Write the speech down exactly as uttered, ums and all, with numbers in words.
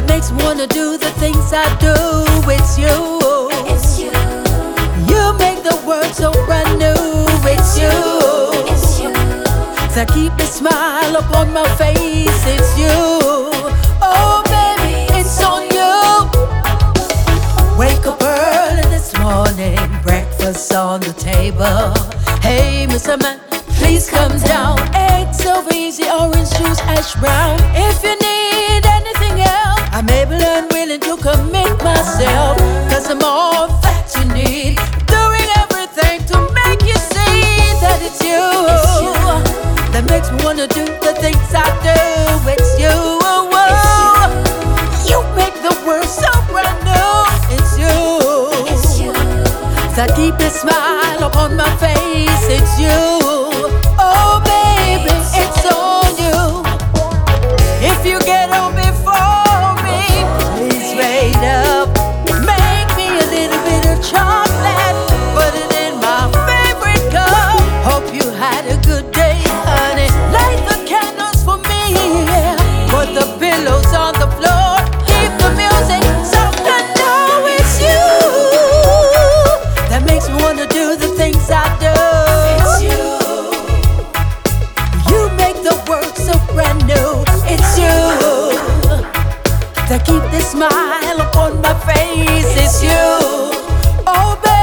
that makes me wanna do the things I do. It's you. It's you. You make the world so brand new. It's you. It's you. That keep a smile upon my face. It's you. Oh baby, it's on you. Wake up early this morning, breakfast on the table. Hey, Mister Man, please come down. Eggs over easy, orange juice, hash brown. If you need anything else, I'm able and willing to commit myself. Cause I'm all that you need, doing everything to make you see that it's you, It's you. that makes me wanna do the things I do. It's you, you make the world so brand new. It's you, It's you. that keep a smile upon my face. It's you, oh baby, it's on you. If you get on before me, please wait up. Make me a little bit of chocolate, put it in my favorite cup. Hope you had a good day, honey. Light the candles for me, yeah. Put the pillows on the floor, keep the music soft. I know it's you that makes me wanna do the things I do. It's you. You make the world so brand new. It's you that keep the smile upon my face. It's you, oh baby.